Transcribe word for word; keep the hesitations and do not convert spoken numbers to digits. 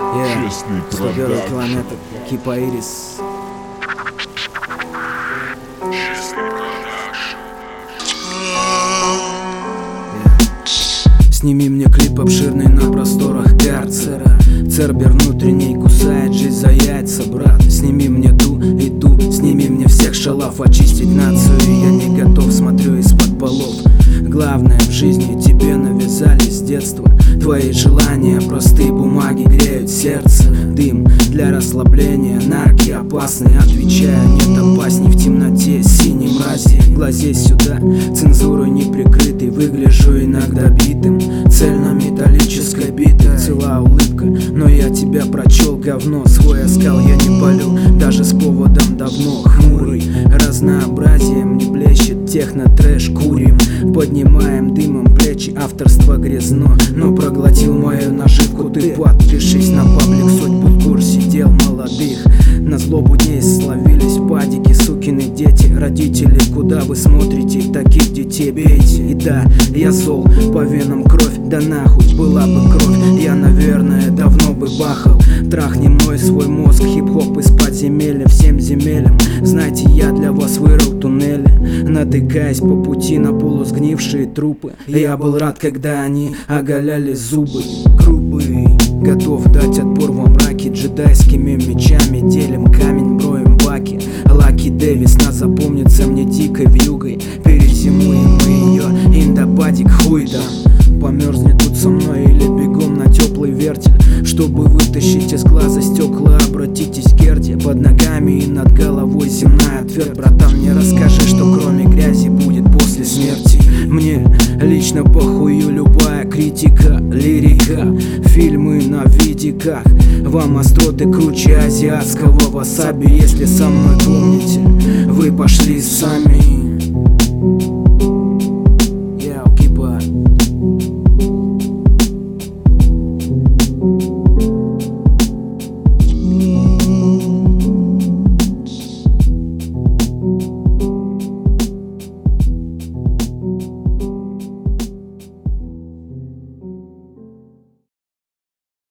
Yeah. Честный сто первый продакшн. планета, Кипаирис. Сними мне клип обширный на просторах карцера. Цербер внутренний кусает жизнь за яйца, брат. Сними мне ту и ту, сними мне всех шалав. Очистить нацию я не готов, смотрю из-под полов. Главное в жизни тебе навязали с детства. Твои желания, простые бумаги греют сердце. Дым для расслабления, нарки опасные. Отвечаю, нет опасней в темноте синей мрази. Глазей сюда, цензурой не прикрытый. Выгляжу иногда битым, цельно-металлической битой. Цела улыбка, но я тебя прочел, говно. Свой оскал я не палю, даже с поводом давно. Хмурый, разнообразием не блещет техно-трэш. Курим, поднимаем дымом плечи, авторство грязно. Но проглотил мою наживку ты, подпишись на паблик. Судьбу в курсе дел молодых. На злобу дней словились падики, сукины дети. Родители, куда вы смотрите, таких детей бейте. И да, я зол, по венам кровь, да нахуй была бы кровь. Я, наверное, давно бы бахал. Трахни мной свой мозг, хип-хоп из подземелья всем земелям. Знаете, я для вас вырыл туннели, натыкаясь по пути на полусгнившие трупы. Я был рад, когда они оголяли зубы. Грубый, готов дать отпор во мраке. Джедайскими мечами делим камень, броем баки. Лаки Дэвис, нас запомнится мне дикой вьюгой. Перезимуем мы ее, индопадик хуй дам. Померзнет тут со мной или бегом на теплый вертель. Чтобы вытащить из глаза стекла, обратитесь к Герде. Под ногами и над головой земная твердь. Братан, мне расскажи, что кроме грязи будет после смерти. Мне лично похую любая критика, лирика, фильмы на видиках. Вам остроты круче азиатского васаби. Если со мной помните, вы пошли сами.